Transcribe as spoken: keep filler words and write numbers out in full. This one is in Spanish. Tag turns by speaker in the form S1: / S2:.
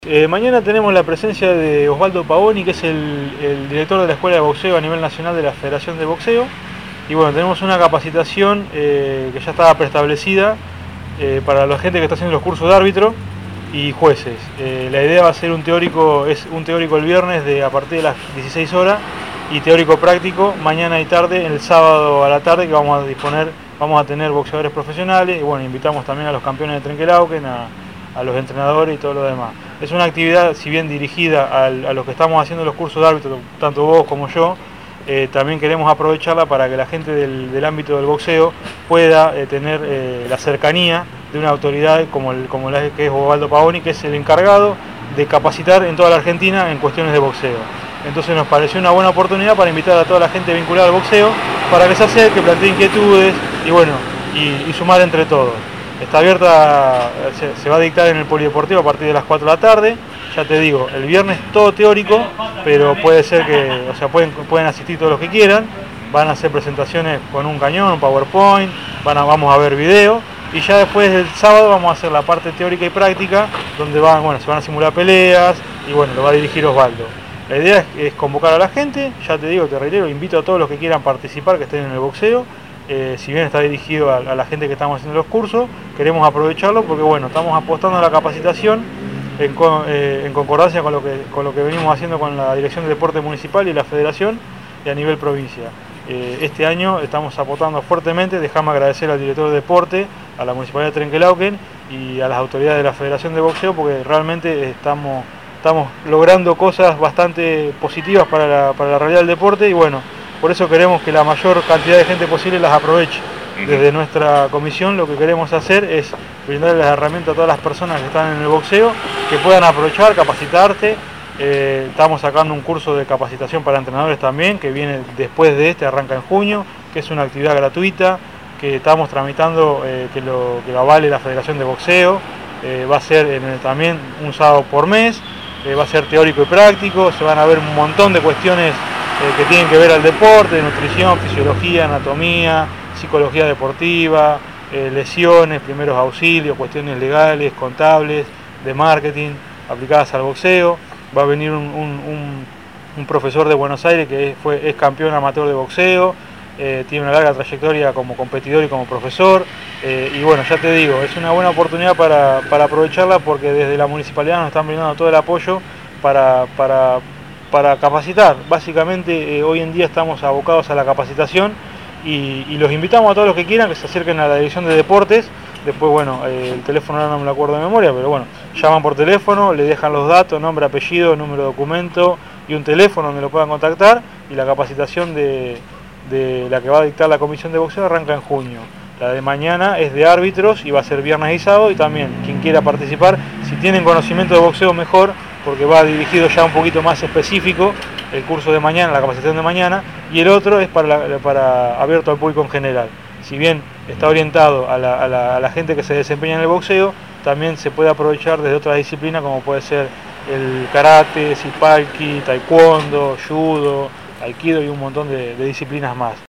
S1: Eh, mañana tenemos la presencia de Osvaldo Pavoni, que es el, el director de la Escuela de Boxeo a nivel nacional de la Federación de Boxeo. Y bueno, tenemos una capacitación eh, que ya estaba preestablecida eh, para la gente que está haciendo los cursos de árbitro y jueces. Eh, la idea va a ser un teórico, es un teórico el viernes de a partir de las dieciséis horas y teórico práctico mañana y tarde, el sábado a la tarde, que vamos a disponer, vamos a tener boxeadores profesionales y bueno, invitamos también a los campeones de Trenquelauquen, a, a los entrenadores y todo lo demás. Es una actividad, si bien dirigida al, a los que estamos haciendo los cursos de árbitro, tanto vos como yo, eh, también queremos aprovecharla para que la gente del, del ámbito del boxeo pueda eh, tener eh, la cercanía de una autoridad como, el, como la que es Osvaldo Pavoni, que es el encargado de capacitar en toda la Argentina en cuestiones de boxeo. Entonces nos pareció una buena oportunidad para invitar a toda la gente vinculada al boxeo para que se acerque, plantee inquietudes y bueno, y, y sumar entre todos. Está abierta, se, se va a dictar en el polideportivo a partir de las cuatro de la tarde. Ya te digo, el viernes todo teórico, pero puede ser que, o sea, pueden, pueden asistir todos los que quieran. Van a hacer presentaciones con un cañón, un PowerPoint, van a, vamos a ver video. Y ya después del sábado vamos a hacer la parte teórica y práctica, donde van, bueno, se van a simular peleas y bueno, lo va a dirigir Osvaldo. La idea es, es convocar a la gente, ya te digo, te reitero, invito a todos los que quieran participar, que estén en el boxeo. Eh, si bien está dirigido a, a la gente que estamos haciendo los cursos, queremos aprovecharlo porque bueno, estamos apostando a la capacitación en, eh, en concordancia con lo, que, con lo que venimos haciendo con la Dirección de Deporte Municipal y la Federación y a nivel provincia. Eh, este año estamos apostando fuertemente, dejame agradecer al director de deporte, a la Municipalidad de Trenquelauquen y a las autoridades de la Federación de Boxeo porque realmente estamos, estamos logrando cosas bastante positivas para la, para la realidad del deporte y bueno, por eso queremos que la mayor cantidad de gente posible las aproveche. Desde nuestra comisión lo que queremos hacer es brindarle las herramientas a todas las personas que están en el boxeo, que puedan aprovechar, capacitarse. Eh, estamos sacando un curso de capacitación para entrenadores también, que viene después de este, arranca en junio, que es una actividad gratuita, que estamos tramitando eh, que, lo, que lo avale la Federación de Boxeo. Eh, va a ser en el, también un sábado por mes, eh, va a ser teórico y práctico, se van a ver un montón de cuestiones que tienen que ver al deporte, nutrición, fisiología, anatomía, psicología deportiva, eh, lesiones, primeros auxilios, cuestiones legales, contables, de marketing, aplicadas al boxeo. Va a venir un, un, un, un profesor de Buenos Aires que es, fue, es campeón amateur de boxeo, eh, tiene una larga trayectoria como competidor y como profesor. Eh, y bueno, ya te digo, es una buena oportunidad para, para aprovecharla porque desde la municipalidad nos están brindando todo el apoyo para... para para capacitar. Básicamente eh, hoy en día estamos abocados a la capacitación y, y los invitamos a todos los que quieran que se acerquen a la Dirección de Deportes. Después, bueno, eh, el teléfono ahora no me lo acuerdo de memoria, pero bueno, llaman por teléfono, le dejan los datos, nombre, apellido, número de documento y un teléfono donde lo puedan contactar y la capacitación de, de la que va a dictar la Comisión de Boxeo arranca en junio. La de mañana es de árbitros y va a ser viernes y sábado y también quien quiera participar, si tienen conocimiento de boxeo mejor, porque va dirigido ya un poquito más específico el curso de mañana, la capacitación de mañana, y el otro es para, la, para abierto al público en general. Si bien está orientado a la, a, la, a la gente que se desempeña en el boxeo, también se puede aprovechar desde otras disciplinas como puede ser el karate, sipalki, taekwondo, judo, aikido y un montón de, de disciplinas más.